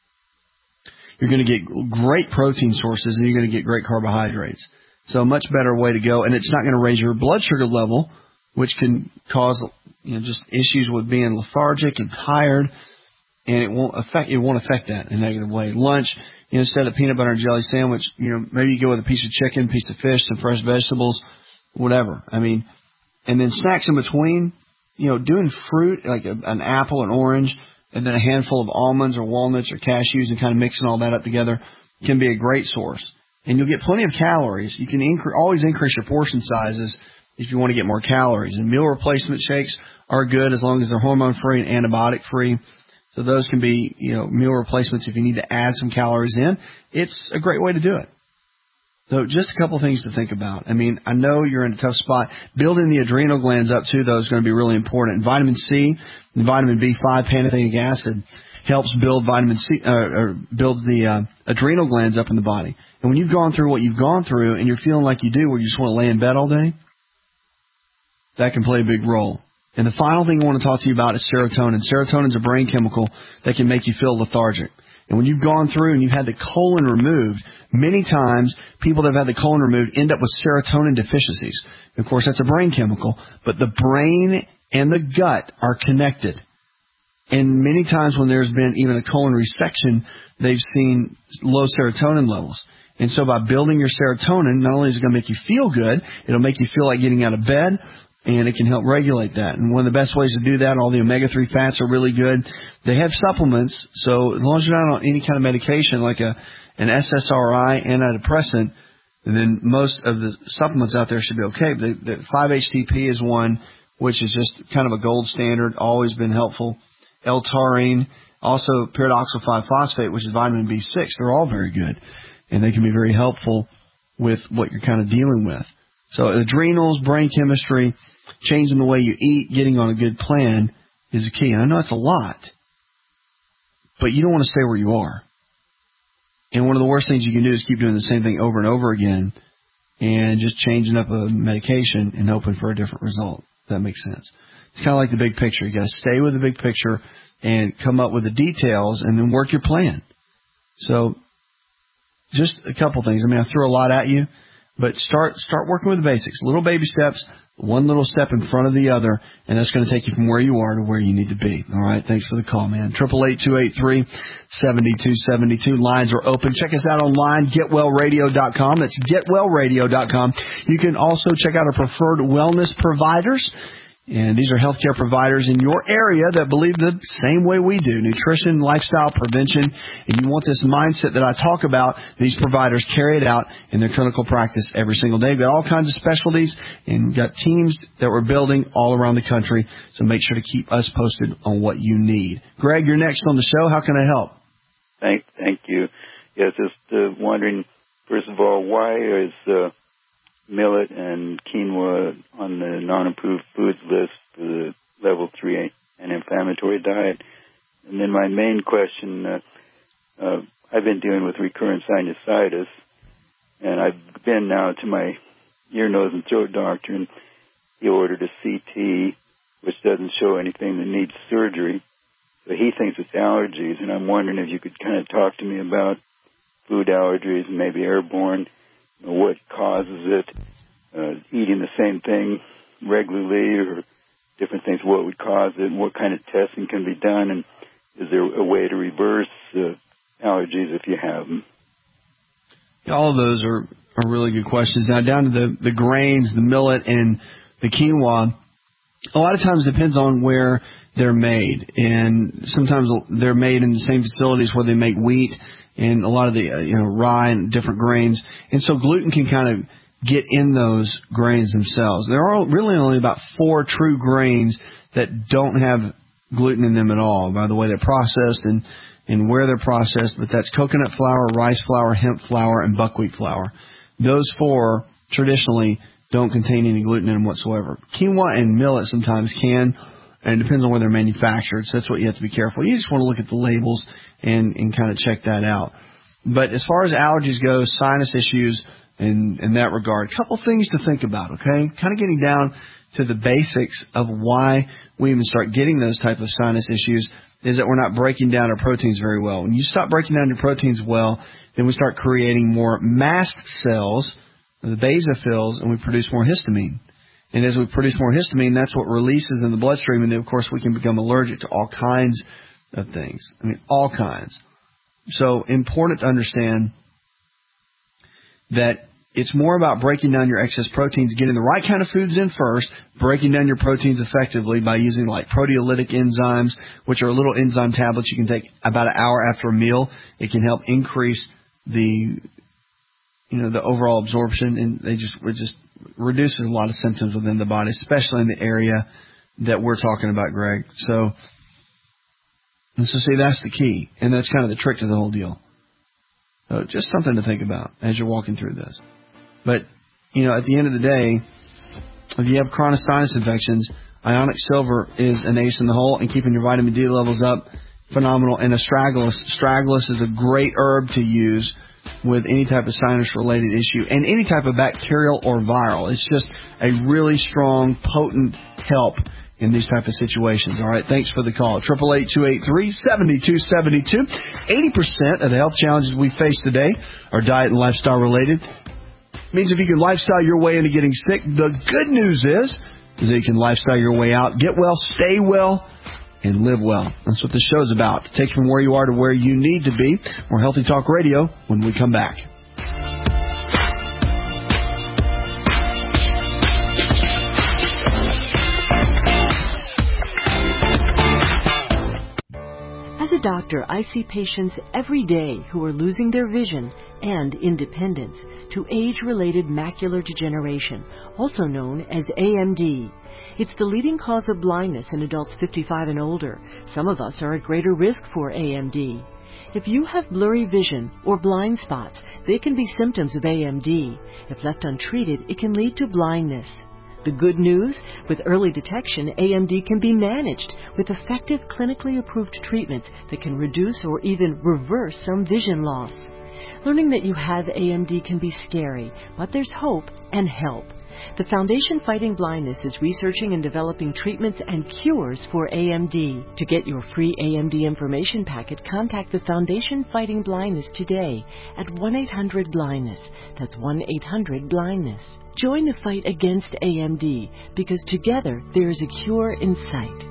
you're going to get great protein sources, and you're going to get great carbohydrates. So a much better way to go, and it's not going to raise your blood sugar level, which can cause, you know, just issues with being lethargic and tired, and it won't affect it won't affect that in a negative way. Lunch, you know, instead of peanut butter and jelly sandwich, you know, maybe you go with a piece of chicken, piece of fish, some fresh vegetables, whatever. I mean, and then snacks in between. You know, doing fruit, like a, an apple, an orange, and then a handful of almonds or walnuts or cashews and kind of mixing all that up together can be a great source. And you'll get plenty of calories. You can incre- always increase your portion sizes if you want to get more calories. And meal replacement shakes are good as long as they're hormone-free and antibiotic-free. So those can be, you know, meal replacements if you need to add some calories in. It's a great way to do it. So just a couple things to think about. I mean, I know you're in a tough spot. Building the adrenal glands up, too, though, is going to be really important. And vitamin C and vitamin B five, pantothenic acid, helps build vitamin C, uh, or builds the uh, adrenal glands up in the body. And when you've gone through what you've gone through and you're feeling like you do, where you just want to lay in bed all day, that can play a big role. And the final thing I want to talk to you about is serotonin. Serotonin is a brain chemical that can make you feel lethargic. And when you've gone through and you've had the colon removed, many times people that have had the colon removed end up with serotonin deficiencies. Of course, that's a brain chemical, but the brain and the gut are connected. And many times when there's been even a colon resection, they've seen low serotonin levels. And so by building your serotonin, not only is it going to make you feel good, it'll make you feel like getting out of bed, and it can help regulate that. And one of the best ways to do that, all the omega three fats are really good. They have supplements, so as long as you're not on any kind of medication like a an S S R I antidepressant, then most of the supplements out there should be okay. The, the five H T P is one, which is just kind of a gold standard, always been helpful. L-taurine, also pyridoxal five phosphate, which is vitamin B six. They're all very good, and they can be very helpful with what you're kind of dealing with. So adrenals, brain chemistry, changing the way you eat, getting on a good plan is the key. And I know it's a lot, but you don't want to stay where you are. And one of the worst things you can do is keep doing the same thing over and over again and just changing up a medication and hoping for a different result. If that makes sense. It's kind of like the big picture. You got to stay with the big picture and come up with the details and then work your plan. So just a couple things. I mean, I threw a lot at you. But start start working with the basics. Little baby steps, one little step in front of the other, and that's going to take you from where you are to where you need to be. All right? Thanks for the call, man. eight eight eight, two eight three, seven two seven two. Lines are open. Check us out online, get well radio dot com. That's get well radio dot com. You can also check out our preferred wellness providers. And these are healthcare providers in your area that believe the same way we do. Nutrition, lifestyle, prevention. And you want this mindset that I talk about, these providers carry it out in their clinical practice every single day. We've got all kinds of specialties, and we've got teams that we're building all around the country. So make sure to keep us posted on what you need. Greg, you're next on the show. How can I help? Thank, thank you. Yes, just uh, wondering, first of all, why is... Uh, millet and quinoa on the non-approved foods list for the level three anti-inflammatory diet? And then my main question, uh, uh, I've been dealing with recurrent sinusitis, and I've been now to my ear, nose, and throat doctor, and he ordered a C T, which doesn't show anything that needs surgery. So he thinks it's allergies, and I'm wondering if you could kind of talk to me about food allergies and maybe airborne, what causes it, uh, eating the same thing regularly or different things, what would cause it, and what kind of testing can be done, and is there a way to reverse uh, allergies if you have them? All of those are, are really good questions. Now, down to the, the grains, the millet, and the quinoa, a lot of times it depends on where they're made, and sometimes they're made in the same facilities where they make wheat and a lot of the uh, you know rye and different grains, and so gluten can kind of get in those grains themselves. There are really only about four true grains that don't have gluten in them at all, by the way they're processed and, and where they're processed, but that's coconut flour, rice flour, hemp flour, and buckwheat flour. Those four traditionally don't contain any gluten in them whatsoever. Quinoa and millet sometimes can, and it depends on where they're manufactured, so that's what you have to be careful. You just want to look at the labels and, and kind of check that out. But as far as allergies go, sinus issues in, in that regard, a couple things to think about, okay? Kind of getting down to the basics of why we even start getting those type of sinus issues is that we're not breaking down our proteins very well. When you stop breaking down your proteins well, then we start creating more mast cells, the basophils, and we produce more histamine. And as we produce more histamine, that's what releases in the bloodstream, and then, of course, we can become allergic to all kinds of things. I mean, all kinds. So important to understand that it's more about breaking down your excess proteins, getting the right kind of foods in first, breaking down your proteins effectively by using like proteolytic enzymes, which are little enzyme tablets you can take about an hour after a meal. It can help increase the, you know, the overall absorption, and they just it just reduces a lot of symptoms within the body, especially in the area that we're talking about, Greg. So, and so see, that's the key, and that's kind of the trick to the whole deal. So just something to think about as you're walking through this. But, you know, at the end of the day, if you have chronic sinus infections, ionic silver is an ace in the hole, and keeping your vitamin D levels up, phenomenal. And astragalus, astragalus is a great herb to use with any type of sinus-related issue and any type of bacterial or viral. It's just a really strong, potent help in these type of situations. All right, thanks for the call. eight eight eight, two eight three, seven two seven two. eighty percent of the health challenges we face today are diet and lifestyle related. Means if you can lifestyle your way into getting sick, the good news is, is that you can lifestyle your way out, get well, stay well, and live well. That's what this show is about. Take you from where you are to where you need to be. More Healthy Talk Radio when we come back. As a doctor, I see patients every day who are losing their vision and independence to age-related macular degeneration, also known as A M D. It's the leading cause of blindness in adults fifty-five and older. Some of us are at greater risk for A M D. If you have blurry vision or blind spots, they can be symptoms of A M D. If left untreated, it can lead to blindness. The good news, with early detection, A M D can be managed with effective clinically approved treatments that can reduce or even reverse some vision loss. Learning that you have A M D can be scary, but there's hope and help. The Foundation Fighting Blindness is researching and developing treatments and cures for A M D. To get your free A M D information packet, contact the Foundation Fighting Blindness today at one eight hundred blindness. That's one eight hundred blindness. Join the fight against A M D, because together there is a cure in sight.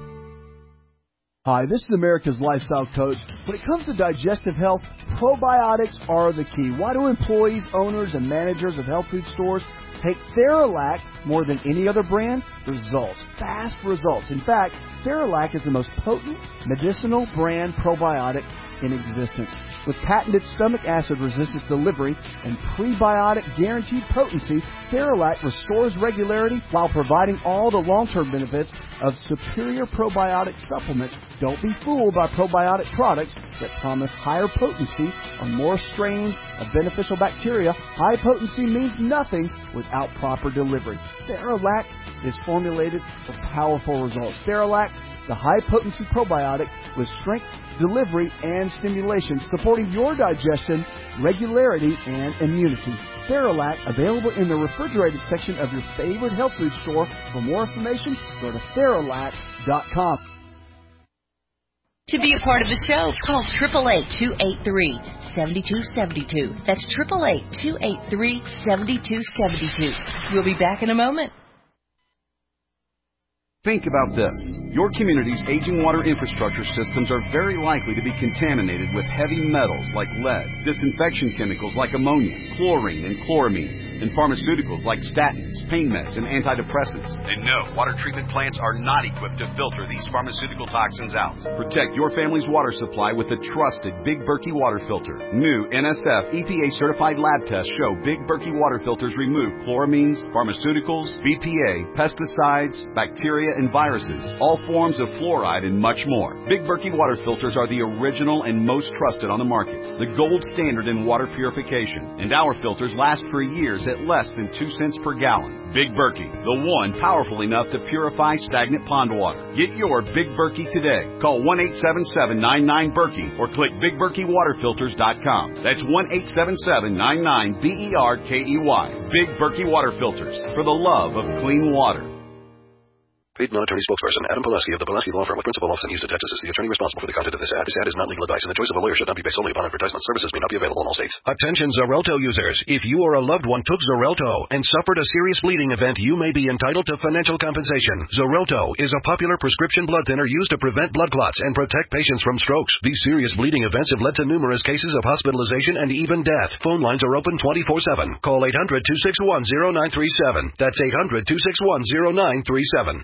Hi, this is America's Lifestyle Coach. When it comes to digestive health, probiotics are the key. Why do employees, owners, and managers of health food stores take Theralac more than any other brand? Results. Fast results. In fact, Theralac is the most potent medicinal brand probiotic in existence. With patented stomach acid resistance delivery and prebiotic guaranteed potency, Theralac restores regularity while providing all the long-term benefits of superior probiotic supplements. Don't be fooled by probiotic products that promise higher potency or more strains of beneficial bacteria. High potency means nothing without proper delivery. Theralac is formulated for powerful results. Theralac, the high-potency probiotic with strength, delivery, and stimulation, supporting your digestion, regularity, and immunity. Theralac, available in the refrigerated section of your favorite health food store. For more information, go to Theralac dot com. To be a part of the show, call eight eight eight, two eight three, seven two seven two. That's eight eight eight, two eight three, seven two seven two. We'll be back in a moment. Think about this. Your community's aging water infrastructure systems are very likely to be contaminated with heavy metals like lead, disinfection chemicals like ammonia, chlorine and chloramines, and pharmaceuticals like statins, pain meds, and antidepressants. And no, water treatment plants are not equipped to filter these pharmaceutical toxins out. Protect your family's water supply with the trusted Big Berkey water filter. New N S F E P A certified lab tests show Big Berkey water filters remove chloramines, pharmaceuticals, B P A, pesticides, bacteria, and viruses, all forms of fluoride, and much more. Big Berkey water filters are the original and most trusted on the market, the gold standard in water purification, and our filters last for years at less than two cents per gallon. Big Berkey, the one powerful enough to purify stagnant pond water. Get your Big Berkey today. Call one eight seven seven, nine nine, Berkey or click big berkey water filters dot com. That's one eight seven seven, nine nine, B E R K E Y. Big Berkey water filters, for the love of clean water. Paid non-attorney spokesperson Adam Pileski of the Pileski Law Firm with principal office in Houston, Texas is the attorney responsible for the content of this ad. This ad is not legal advice, and the choice of a lawyer should not be based solely upon advertisement. Services may not be available in all states. Attention Xarelto users. If you or a loved one took Xarelto and suffered a serious bleeding event, you may be entitled to financial compensation. Xarelto is a popular prescription blood thinner used to prevent blood clots and protect patients from strokes. These serious bleeding events have led to numerous cases of hospitalization and even death. Phone lines are open twenty-four seven. Call eight hundred, two six one, zero nine three seven. That's eight hundred, two six one, zero nine three seven.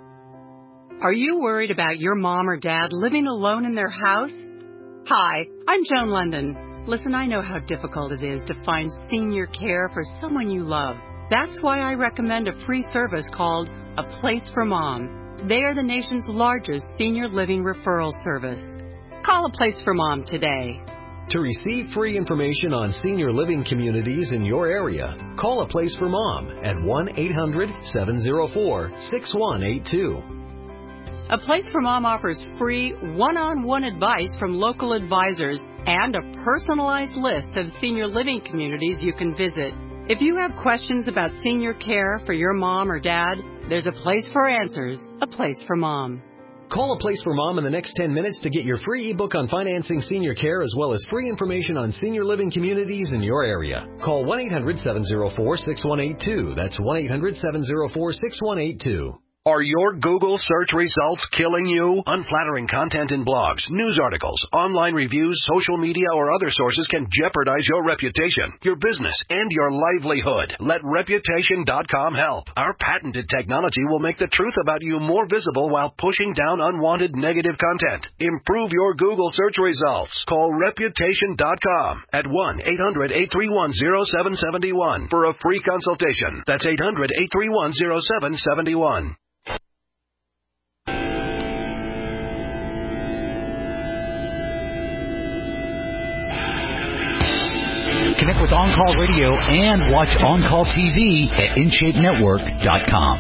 Are you worried about your mom or dad living alone in their house? Hi, I'm Joan London. Listen, I know how difficult it is to find senior care for someone you love. That's why I recommend a free service called A Place for Mom. They are the nation's largest senior living referral service. Call A Place for Mom today. To receive free information on senior living communities in your area, call A Place for Mom at one eight hundred, seven oh four, six one eight two. A Place for Mom offers free one-on-one advice from local advisors and a personalized list of senior living communities you can visit. If you have questions about senior care for your mom or dad, there's a place for answers, a place for mom. Call A Place for Mom in the next ten minutes to get your free ebook on financing senior care as well as free information on senior living communities in your area. Call one eight hundred seven oh four six one eight two. That's one eight hundred seven oh four six one eight two. Are your Google search results killing you? Unflattering content in blogs, news articles, online reviews, social media, or other sources can jeopardize your reputation, your business, and your livelihood. Let Reputation dot com help. Our patented technology will make the truth about you more visible while pushing down unwanted negative content. Improve your Google search results. Call Reputation dot com at one eight hundred eight three one oh seven seven one for a free consultation. That's eight hundred eight three one oh seven seven one. Connect with On Call Radio and watch On Call T V at in shape network dot com.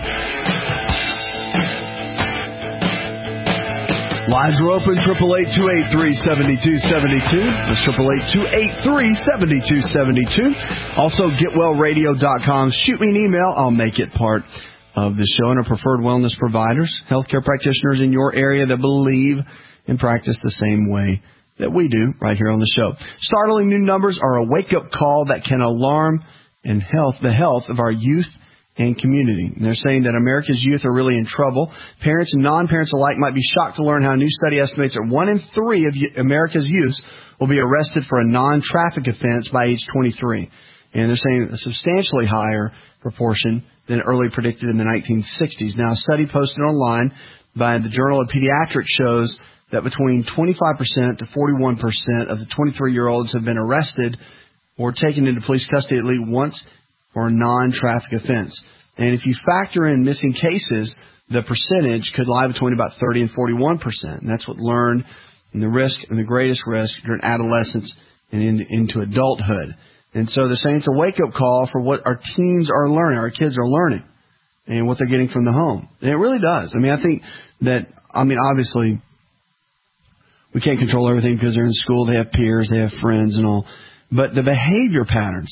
Lines are open, triple eight, two eight three, seven two seven two. That's triple eight, two eight three, seven two seven two. Also, get well radio dot com. Shoot me an email. I'll make it part of the show. And our preferred wellness providers, healthcare practitioners in your area that believe and practice the same way that we do right here on the show. Startling new numbers are a wake-up call that can alarm and health the health of our youth and community. And they're saying that America's youth are really in trouble. Parents and non-parents alike might be shocked to learn how a new study estimates that one in three of America's youth will be arrested for a non-traffic offense by age twenty-three. And they're saying a substantially higher proportion than early predicted in the nineteen sixties. Now, a study posted online by the Journal of Pediatrics shows that between twenty-five percent to forty-one percent of the twenty-three-year-olds have been arrested or taken into police custody at least once for a non-traffic offense. And if you factor in missing cases, the percentage could lie between about thirty and forty-one percent. And that's what learned and the risk and the greatest risk during adolescence and in, into adulthood. And so they're saying it's a wake-up call for what our teens are learning, our kids are learning, and what they're getting from the home. And it really does. I mean, I think that, I mean, obviously, we can't control everything because they're in school, they have peers, they have friends and all. But the behavior patterns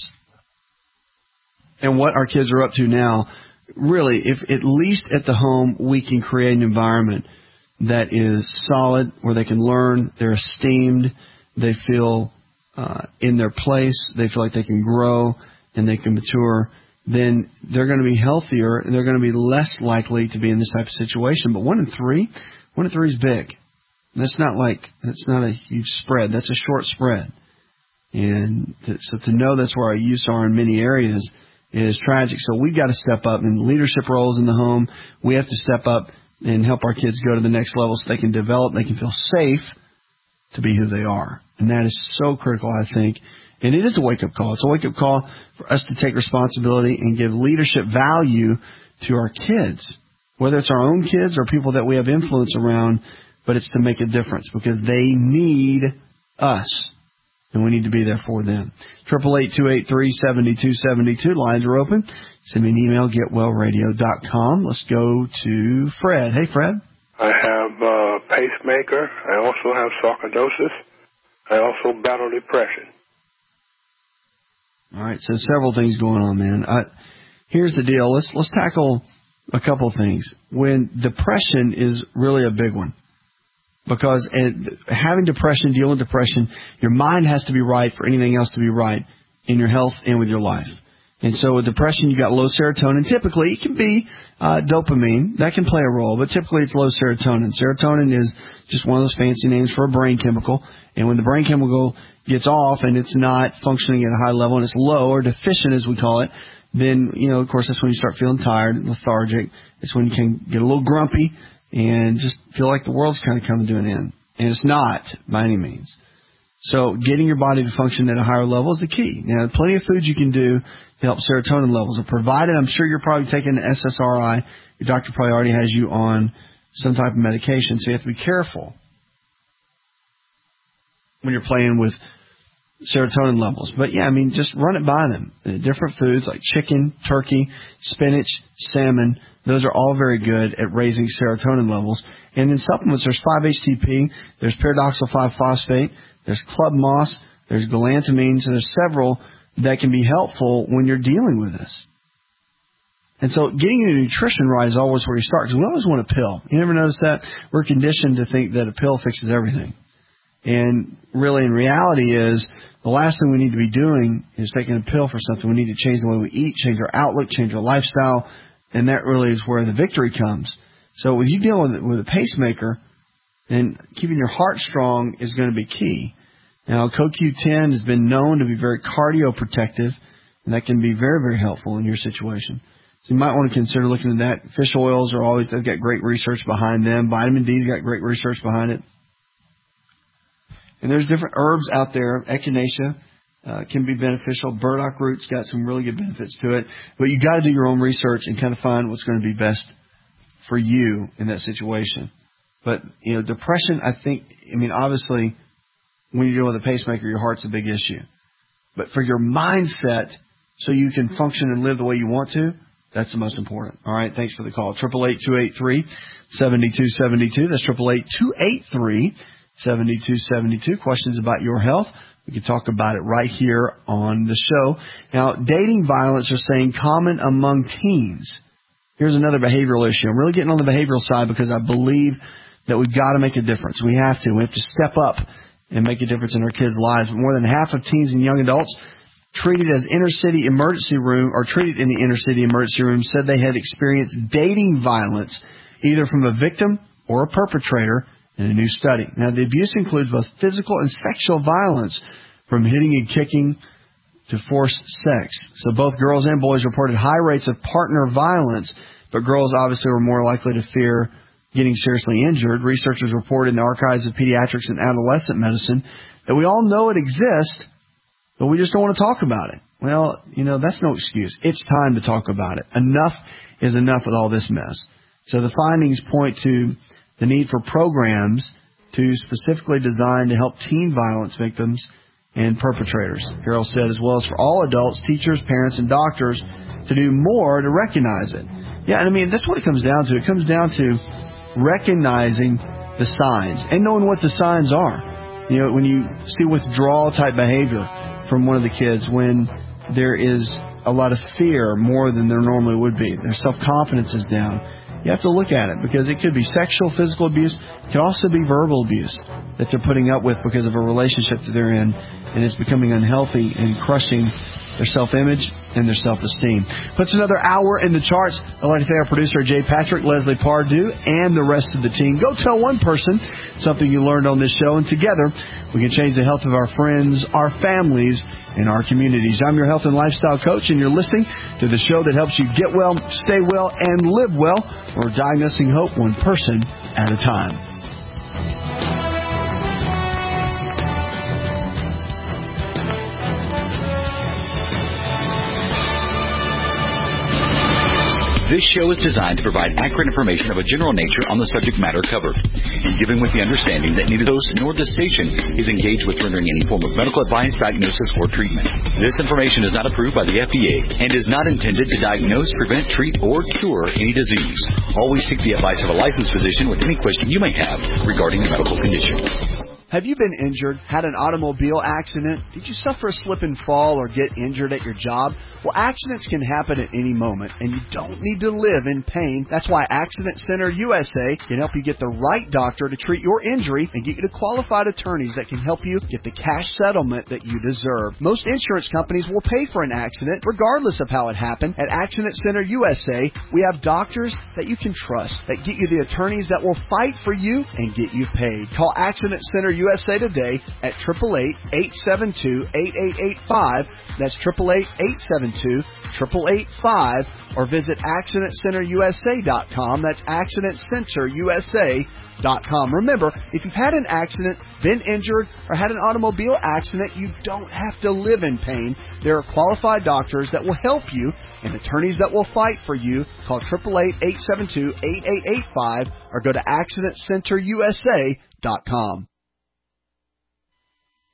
and what our kids are up to now, really, if at least at the home we can create an environment that is solid, where they can learn, they're esteemed, they feel uh, in their place, they feel like they can grow and they can mature, then they're going to be healthier and they're going to be less likely to be in this type of situation. But one in three, one in three is big. That's not like, that's not a huge spread. That's a short spread. And to, so to know that's where our youths are in many areas is tragic. So we've got to step up in leadership roles in the home. We have to step up and help our kids go to the next level so they can develop, they can feel safe to be who they are. And that is so critical, I think. And it is a wake-up call. It's a wake-up call for us to take responsibility and give leadership value to our kids, whether it's our own kids or people that we have influence around. But it's to make a difference because they need us, and we need to be there for them. Triple eight two eight three seven two seven two. Lines are open. Send me an email, get well radio dot com. Let's go to Fred. Hey, Fred. I have a pacemaker. I also have sarcoidosis. I also battle depression. All right, so several things going on, man. I, here's the deal. Let's let's tackle a couple things. When depression is really a big one. Because having depression, dealing with depression, your mind has to be right for anything else to be right in your health and with your life. And so with depression, you got low serotonin. Typically, it can be uh, dopamine. That can play a role, but typically it's low serotonin. Serotonin is just one of those fancy names for a brain chemical. And when the brain chemical gets off and it's not functioning at a high level and it's low or deficient, as we call it, then, you know, of course, that's when you start feeling tired, lethargic. It's when you can get a little grumpy and just feel like the world's kind of coming to an end. And it's not, by any means. So getting your body to function at a higher level is the key. Now, plenty of foods you can do to help serotonin levels. Provided, I'm sure you're probably taking an S S R I. Your doctor probably already has you on some type of medication, so you have to be careful when you're playing with serotonin levels. But, yeah, I mean, just run it by them. Different foods like chicken, turkey, spinach, salmon, those are all very good at raising serotonin levels. And in supplements, there's five H T P, there's pyridoxal five phosphate, there's club moss, there's galantamines, and there's several that can be helpful when you're dealing with this. And so getting your nutrition right is always where you start, because we always want a pill. You never notice that? We're conditioned to think that a pill fixes everything. And really, in reality is, the last thing we need to be doing is taking a pill for something. We need to change the way we eat, change our outlook, change our lifestyle, and that really is where the victory comes. So when you deal with, with a pacemaker, then keeping your heart strong is going to be key. Now, C O Q ten has been known to be very cardioprotective, and that can be very, very helpful in your situation. So you might want to consider looking at that. Fish oils are always, they've got great research behind them. Vitamin D's got great research behind it. And there's different herbs out there. Echinacea uh, can be beneficial. Burdock root's got some really good benefits to it. But you got to do your own research and kind of find what's going to be best for you in that situation. But, you know, depression, I think, I mean, obviously, when you're dealing with a pacemaker, your heart's a big issue. But for your mindset, so you can function and live the way you want to, that's the most important. All right, thanks for the call. eight eight eight, two eight three, seven two seven two. That's eight eight eight, two eight three, seven two seven two. Questions about your health, we can talk about it right here on the show. Now, dating violence are saying common among teens. Here's another behavioral issue. I'm really getting on the behavioral side because I believe that we've got to make a difference. We have to. We have to step up and make a difference in our kids' lives. More than half of teens and young adults treated as inner city emergency room or treated in the inner city emergency room said they had experienced dating violence either from a victim or a perpetrator in a new study. Now, the abuse includes both physical and sexual violence, from hitting and kicking to forced sex. So both girls and boys reported high rates of partner violence, but girls obviously were more likely to fear getting seriously injured. Researchers report in the Archives of Pediatrics and Adolescent Medicine that we all know it exists, but we just don't want to talk about it. Well, you know, that's no excuse. It's time to talk about it. Enough is enough with all this mess. So the findings point to the need for programs to specifically designed to help teen violence victims and perpetrators. Carol said, as well as for all adults, teachers, parents, and doctors to do more to recognize it. Yeah, and I mean, that's what it comes down to. It comes down to recognizing the signs and knowing what the signs are. You know, when you see withdrawal type behavior from one of the kids, when there is a lot of fear more than there normally would be, their self-confidence is down, you have to look at it, because it could be sexual, physical abuse. It can also be verbal abuse that they're putting up with because of a relationship that they're in, and it's becoming unhealthy and crushing their self-image and their self-esteem. Puts another hour in the charts. I'd like to thank our producer, Jay Patrick, Leslie Pardue, and the rest of the team. Go tell one person something you learned on this show, and together we can change the health of our friends, our families, and our communities. I'm your health and lifestyle coach, and you're listening to the show that helps you get well, stay well, and live well. We're diagnosing hope one person at a time. This show is designed to provide accurate information of a general nature on the subject matter covered, given with the understanding that neither the host nor the station is engaged with rendering any form of medical advice, diagnosis, or treatment. This information is not approved by the F D A and is not intended to diagnose, prevent, treat, or cure any disease. Always seek the advice of a licensed physician with any question you may have regarding a medical condition. Have you been injured, had an automobile accident? Did you suffer a slip and fall or get injured at your job? Well, accidents can happen at any moment, and you don't need to live in pain. That's why Accident Center U S A can help you get the right doctor to treat your injury and get you to qualified attorneys that can help you get the cash settlement that you deserve. Most insurance companies will pay for an accident, regardless of how it happened. At Accident Center U S A, we have doctors that you can trust, that get you the attorneys that will fight for you and get you paid. Call Accident Center U S A today at eight eight eight, eight seven two, eight eight eight five. That's eight eight eight, eight seven two, eight eight eight five, or visit accident center U S A dot com. That's accident center U S A dot com. Remember, if you've had an accident, been injured, or had an automobile accident, you don't have to live in pain. There are qualified doctors that will help you and attorneys that will fight for you. Call eight eight eight, eight seven two, eight eight eight five or go to accident center U S A dot com.